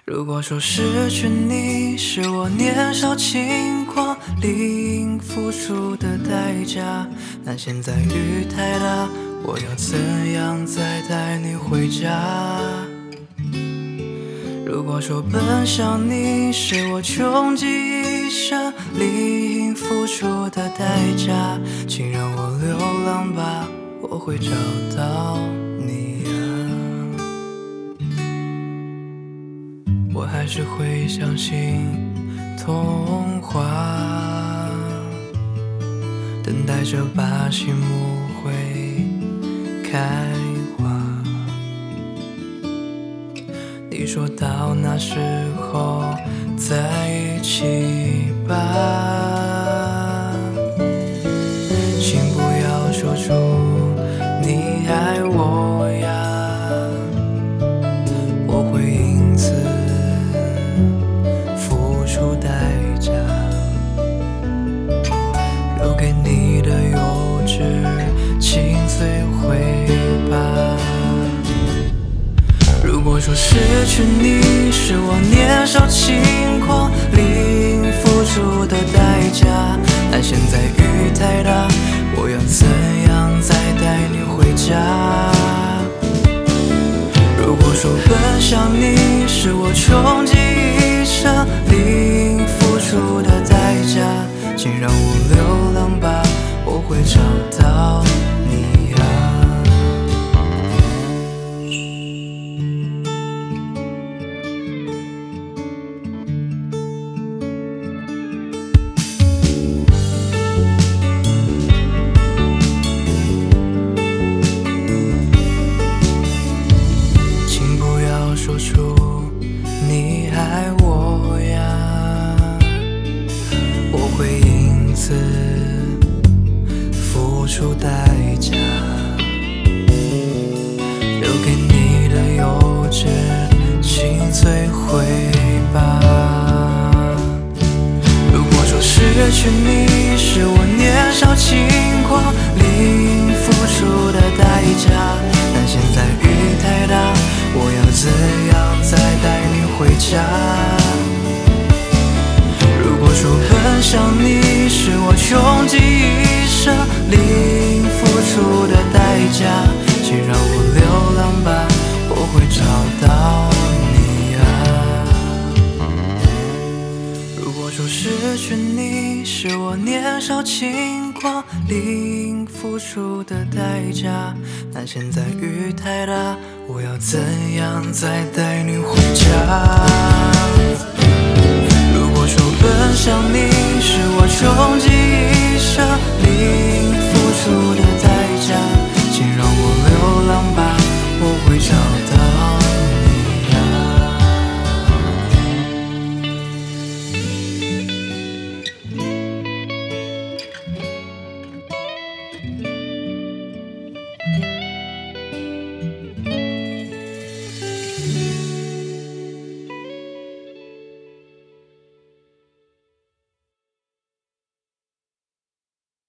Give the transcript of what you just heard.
如果说失去你是我年少轻狂理应付出的代价，那现在雨太大，我要怎样再带你回家？如果说奔向你是我穷极一生理应付出的代价，请让我流浪吧，我会找到你啊。我还是会相信童话，等待着把心木会开花。你说到那时候在一起吧，请不要说出你爱我呀，我会因此付出代价，留给你的幼稚请摧毁吧。如果说失去你是我年少轻狂理应付出的代价，但现在雨太大，我要怎样再带你回家？如果说奔向你是我穷极一生理应付出的代价，请让我流浪吧，我会找到你啊。说出你爱我呀，我会因此付出代价，留给你的幼稚请摧毁吧。如果说失去你是我年少轻狂理应付出的代价，但现在雨太大，我要怎样再带你回家？如果说奔向你是我穷极一生理应付出的代价，请让我流浪吧，我会找到你啊。如果说失去你是我年少轻狂理应付出的代价，但现在雨太大，我要怎样再带你回家？